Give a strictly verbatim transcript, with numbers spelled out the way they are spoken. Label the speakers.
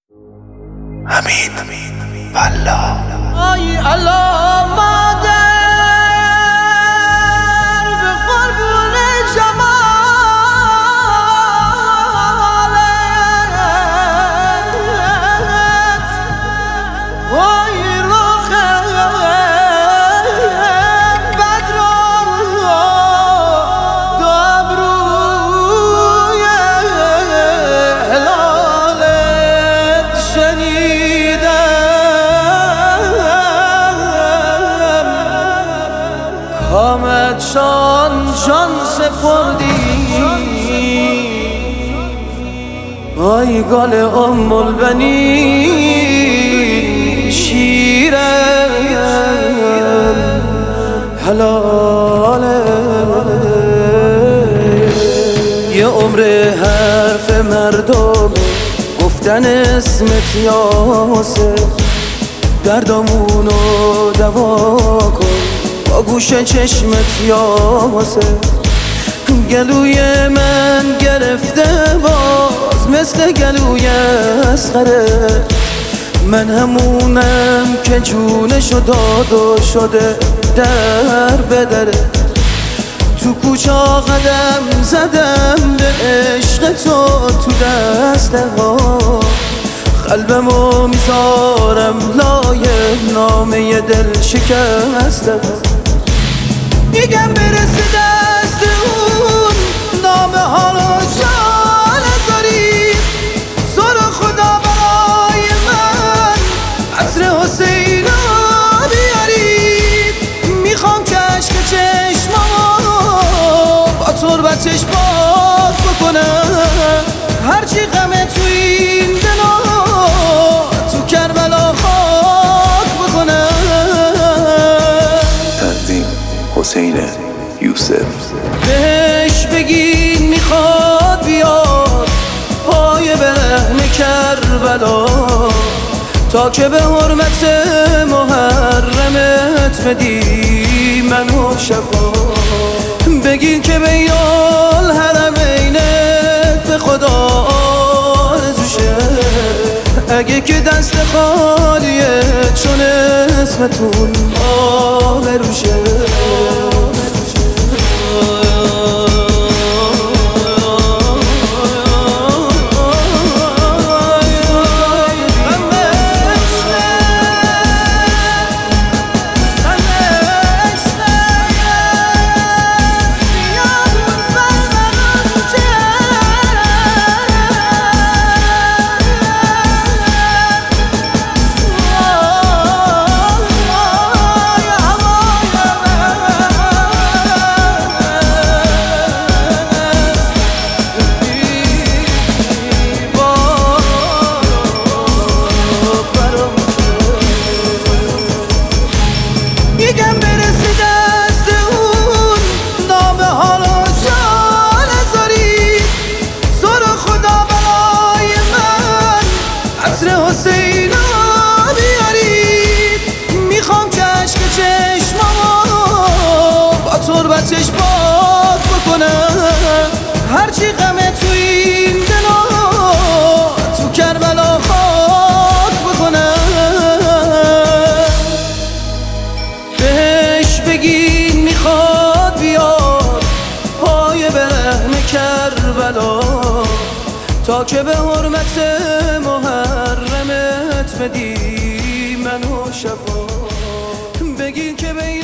Speaker 1: حمید والله
Speaker 2: ای الله مادر به قربون جمالت وای رخ بدر دو ابروی هلالت شنیدم کامت شان جان سپردی وای گل ام البنین شیرم حلاله یه عمر حرف مردم گفتن اسمت یاسه دردامونو دوا کن با گوش چشمت یاسه گلوی من گرفته باز مثل گلوی اصغره من همونم که جونشو داد و شده در بدره تو کوچه قدم زدم به عشق تو تو دسته ها قلبمو میذارم لای نامه دل شکسته ها میگم برسه دست اون نامه ها رو جا نذاری زور خدا برای من عطر حسین رو بیاری میخوام که عشق چشمامو با تربتش پاک بکنم هرچی غمه تو این دلا تو کربلا خاک بکنم
Speaker 1: تقدیم حسین یوسف
Speaker 2: بهش بگین میخواد بیاد پای برهن کربلا تا که به حرمت محرمت بدی منو شفا بگین که بین الحرمینت به خدا آرزوشه اگه که دست خالیه چون اسمتون آبروشه میگم برسی دست اون نامه ها رو جا نذاری زور خدا برای من عطر حسین رو بیاری میخوام که عشق چشمامو با تربتش پاک بکنم هرچی غمه تو این دلا تو کربلا خاک بکنم بهش بگین میخواد بیاد پای برهن کربلا تا که به حرمت محرمت بدی منو شفا بگین که به